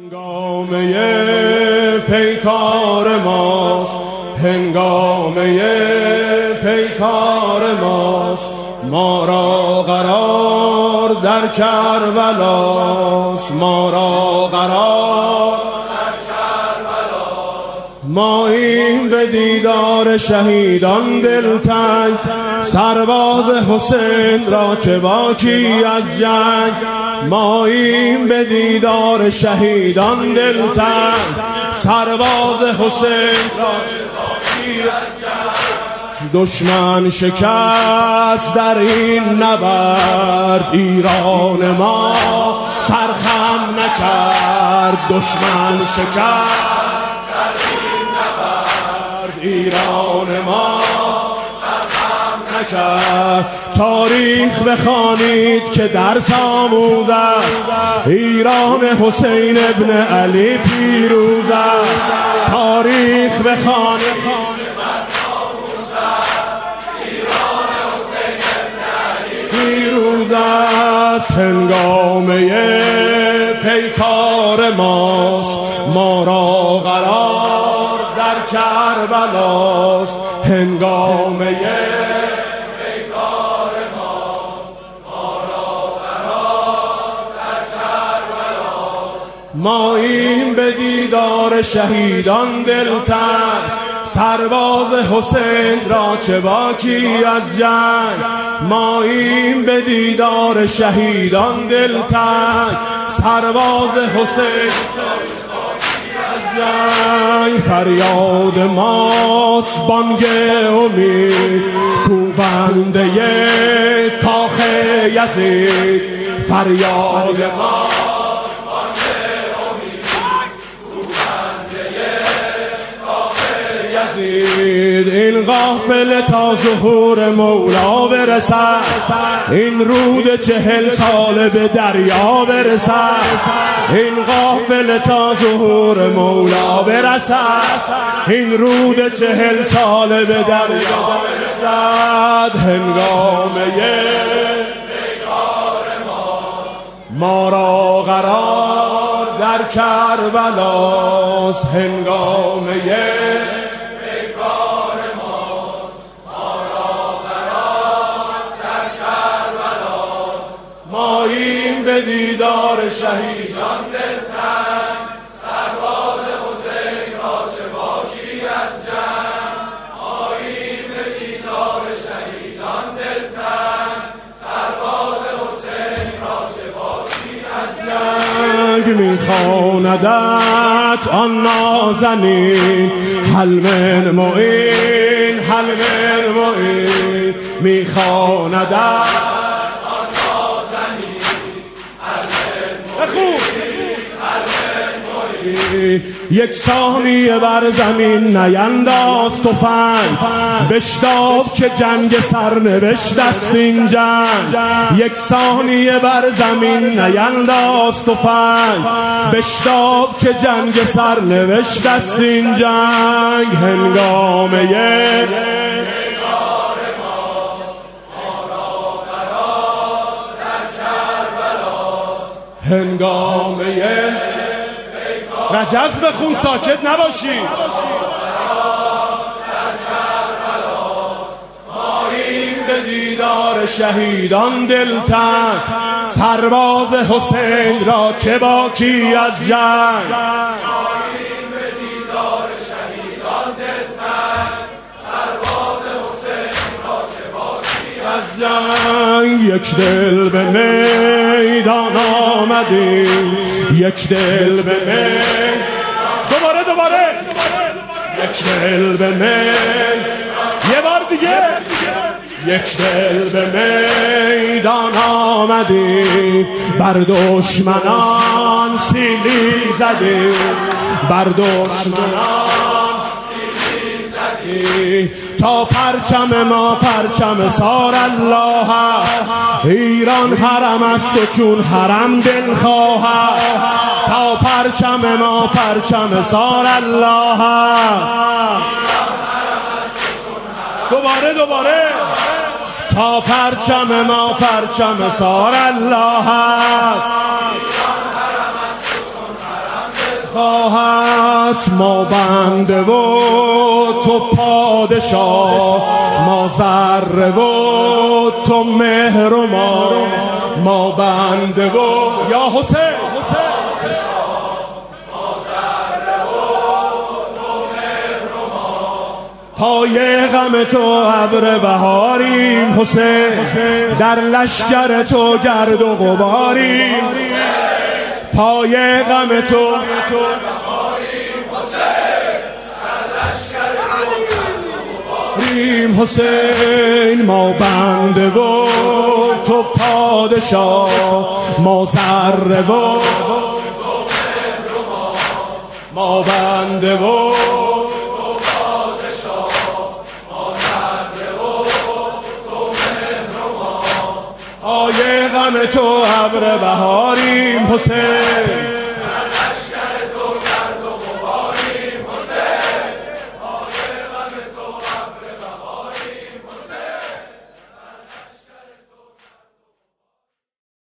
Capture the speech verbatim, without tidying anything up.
هنگامه پیکار ماست، هنگامه پیکار ماست، ما را قرار در کربلاست، ما را قرار در کربلاست. ماییم به دیدار شهیدان دلتنگ، سرباز حسین را چه باکی از جنگ. ماییم به دیدار شهیدان دلتنگ، سرباز حسین را چه باکی از جنگ. دشمن شکست در این نبرد، ایران ما سرخم نکرد. دشمن شکست در این نبرد، ایران ما نکرد. تاریخ بخوانید که درس آموز است، ایران حسین ابن علی پیروز است. تاریخ بخوانید که درس آموز است، ایران حسین ابن علی پیروز است. هنگامه پیکار ماست، ما را قرار در کربلاست. هنگامه ماییم به دیدار شهیدان دلتنگ، سرباز حسین را چه باکی از جنگ. ماییم به دیدار شهیدان دلتنگ، سرباز حسین را چه باکی از جنگ. فریاد ماست بانگ امید، کوبنده کاخ یزید. فریاد ماست این قافله تا ظهور مولا برسد، این رود چهل ساله به دریا برسد. این قافله تا ظهور مولا برسد، این رود چهل ساله به دریا برسد. هنگامه پیکار ما را قرار در کربلاست. هنگامه ماییم به دیدار شهیدان دلتنگ، سرباز حسین را چه باکی از جنگ. ماییم به دیدار شهیدان دلتنگ، سرباز حسین را چه باکی از جنگ. میخواندت آن نازنین، هل من معین، هل من معین. میخواندت یک ثانیه بر زمین نینداز تفنگ، بشتاب که جنگ سرنوشت است این جنگ. یک ثانیه بر زمین نینداز تفنگ، بشتاب که جنگ سرنوشت است این جنگ. هنگامه هنگامه رجز بخون، ساکت نباشی. ماییم به دیدار شهیدان دلتنگ، سرباز حسین را چه باکی از جنگ. ماییم به دیدار شهیدان دلتنگ، سرباز حسین را چه باکی از جنگ. یک دل به میدان آمدیم، یک دل به میدان، دوباره دوباره یک دل به میدان، یه بار دیگه. یک دل به میدان آمدیم، بر دشمنان سیلی زدیم، بر دشمنان سیلی زدیم. تا پرچم ما پرچم سار الله است، ایران حرم است و چون حرم دلخواه است. تا پرچم ما پرچم سار الله است، دوباره دوباره. تا پرچم ما پرچم سار الله است، خواهست ما بنده و تو پادشاه، ما ذره و تو مهر و ما، ما بنده و یا حسین پای غم تو ابر بهاریم حسین، در لشکر تو گرد و غباریم، پای غم تو حسین، ما بنده و تو پادشاه، ما ذره و ما بنده و آیه غم تو ابر بهاریم حسین.